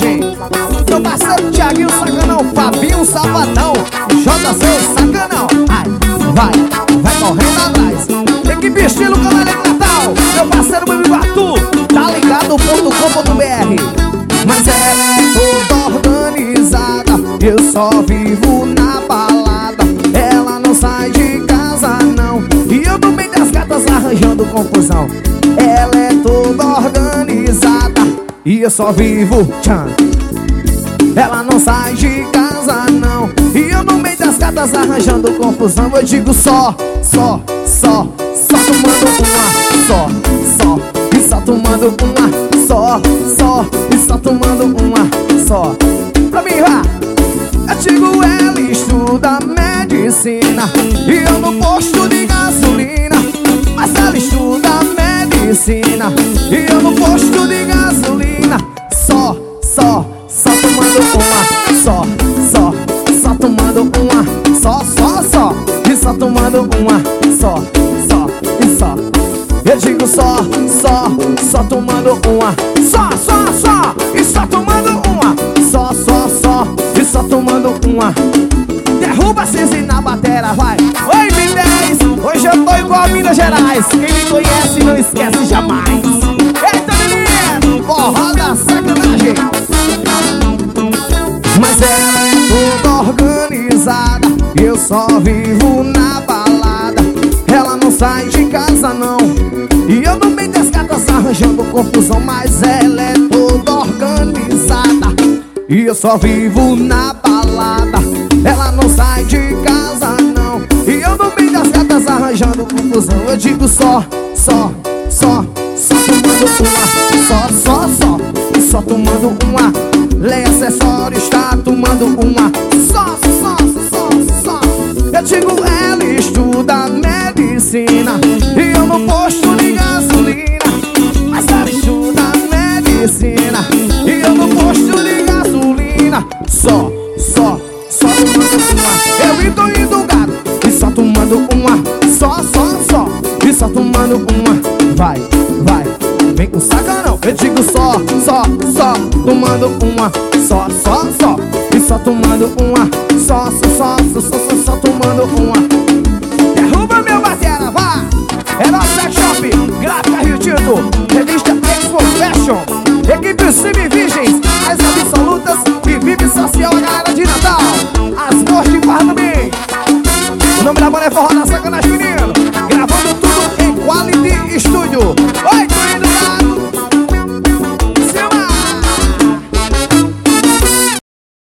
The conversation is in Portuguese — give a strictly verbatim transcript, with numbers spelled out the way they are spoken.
sacanagem. Meu parceiro Thiaguinho Sacanão, Fabinho Sabadão, J C Sacanão. Ai, vai, vai correndo atrás. Equipe Estilo Canalha Natal. Meu parceiro Baby Batu, tá ligado ponto com ponto br. Mas ela é toda organizada, eu só vivo na balada. Ela não sai de casa não, e eu no meio das gatas arranjando confusão. Ela é toda organizada e eu só vivo tchan. Ela não sai de casa não, e eu no meio das gatas arranjando confusão. Eu digo só, só, só, só tomando uma, só, só, e só tomando uma, só, só, e só tomando uma, só. Pra mim, vá. Eu digo ela estuda medicina e eu no posto de gasolina. Mas ela estuda medicina e eu no posto de gasolina. Só, só, só tomando uma, só, só, só tomando uma, só, só, só, e só tomando uma, só, só, e só. Eu digo só, só, só tomando uma, só, só, só, e só tomando uma, só, só, só, e só tomando uma. Derruba Cinzi na batera, vai. Oi, M dez, hoje eu tô igual a Minas Gerais. Quem me conhece não esquece jamais. Eita, menino, forró da sacanagem. Mas ela é toda organizada, eu só vivo na balada. Ela não sai de casa não, e eu no meio das gatas arranjando confusão. Mas ela é toda organizada e eu só vivo na balada. Ela não sai de casa não, e eu no meio das gatas arranjando confusão. Eu digo só, só, só, só tomando uma, só, só, só, e só tomando uma. Lei acessório está tomando uma, só, só, só, só. Eu digo ela estuda medicina e eu no posto de gasolina. Mas ela estuda medicina e eu no posto de gasolina. Só, só, só tomando uma. Eu indo indo gato e só tomando uma, só, só, só, e só tomando uma. Vai, vai, vem com sacanão. Eu digo só, só, só, tomando uma, só, só, só, e só tomando uma, só, só, só, só, só, só, só tomando uma. Derruba meu batera, vá. É nosso sex shop, Gráfica Rio Tinto, revista Expo Fashion, equipe Semi Virgens, as absolutas e vive social, a galera de Natal, as cores de Guarda bem. O nome da banda é Forró da Sacanagem, menino.